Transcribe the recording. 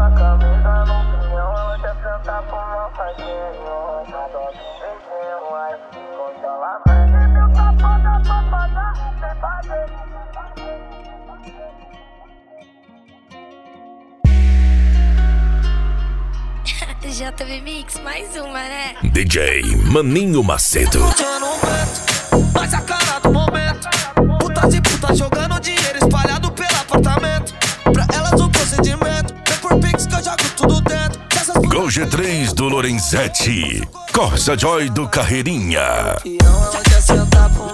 camisa no pinhão, ela quer sentar com meu parceiro. Na dose beijinho, aí controla mais. Meu papo da papada, sem fazer. JB Mix, mais uma, né? DJ Maninho Macedo. Mas a cara do momento. Putas e putas jogando dinheiro espalhado pelo apartamento. Pra elas o procedimento. Vem por Pix que eu jogo tudo dentro. Gol G3 do Lorenzetti. Corsa Joy do Carreirinha. E ela quer sentar com